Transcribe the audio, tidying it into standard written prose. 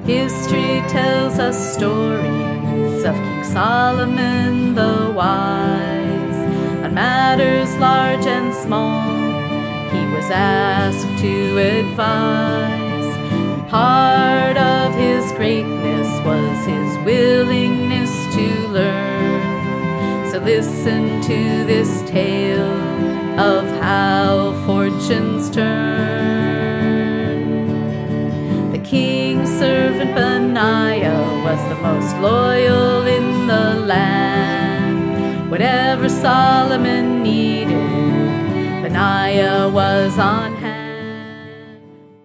History tells us stories of King Solomon the wise. On matters large and small, he was asked to advise. And part of his greatness was his willingness to learn. So listen to this tale of how fortunes turn. The king's servant Benaiah was the most loyal in the land. Whatever Solomon needed, Benaiah was on hand.